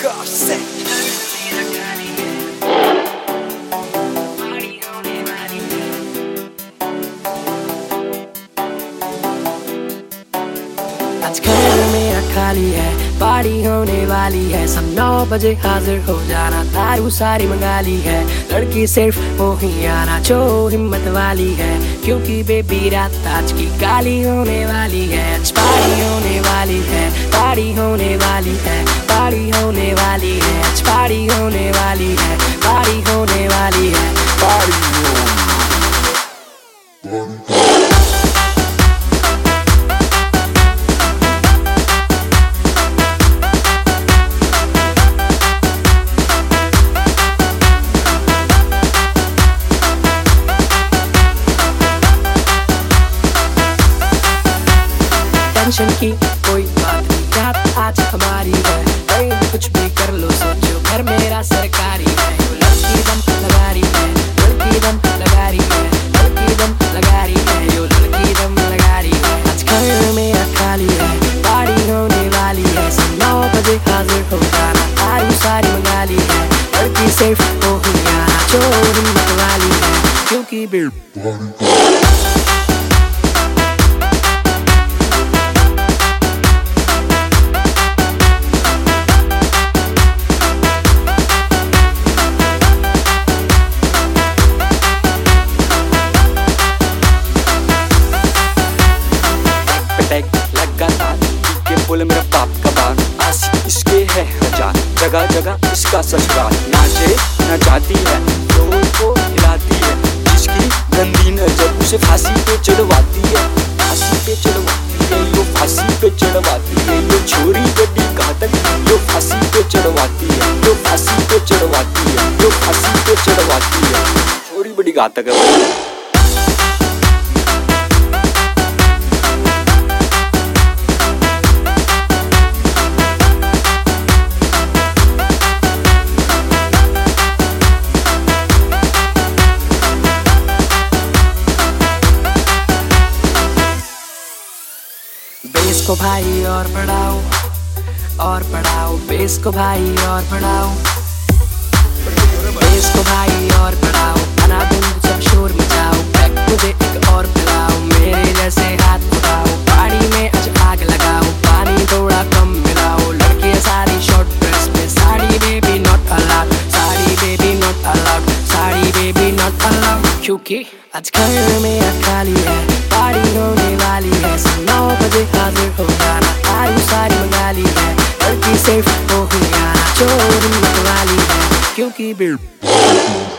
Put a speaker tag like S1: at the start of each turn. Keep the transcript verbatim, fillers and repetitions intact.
S1: gosh, say. आज घर मेरा खाली है, पार्टी होने वाली है, सब नौ बजे हाजिर हो जाना, दारू सारी मंगा ली है, लड़की सिर्फ वो ही आना जो हिम्मत वाली है, क्योंकि बेबी रात आज की काली होने वाली है। आज पार्टी होने वाली है, पार्टी होने वाली है, पार्टी होने वाली है, आज पार्टी होने वाली है, पार्टी होने वाली है, पार्टी टेंशन की कोई बात नहीं, रात आज हमारी है, कहीं कुछ भी कर लो सोचो घर मेरा सरकारी है। यो लड़की दम लगा रही है, लड़की दम लगा रही है, लड़की दम लगा रही है, यो लड़की दम लगा रही है। आज घर मेरा खाली है, पार्टी होने वाली है, सब नौ बजे हाजिर हो जाना, दारू सारी मंगा ली है, लड़की सिर्फ वो ही आना जो हिम्मत वाली है, क्योंकि बोले मेरा बाप का बात, आशिक इसके है हजार, जगह जगह इसका ससुराल, नाचे न जाती है लोगों को हिलाती है, जिसकी गंदी नजर उसे फांसी पे चढ़वाती है, फांसी पे चढ़वाती है, यो फांसी पे चढ़वाती है, यो छोरी बड़ी घातक, यो फांसी पे चढ़वाती है, यो फांसी पे चढ़वाती है, यो फांसी पे चढ़वाती है, छोरी बड़ी घातक है। बेस को भाई और बढ़ाओ और बढ़ाओ, बेस को भाई और बढ़ाओ, बेस को भाई और बढ़ाओ, बना धुंध सब शोर मचाओ, बैक मुझे एक और पिलाओ, मेरे जैसे हाथ उठाओ, पानी में आज आग लगाओ, पानी थोड़ा कम मिलाओ, लड़कियां सारी शॉर्ट ड्रेस में, sari baby not allowed, sari baby not allowed, sari baby not allowed, क्योंकि आज घर मेरा खाली है, पार्टी होने वाली है, सब नौ बजे हाजिर हो जाना, दारू सारी मंगा ली है, लड़की सिर्फ वो ही आना जो हिम्मत वाली है, क्योंकि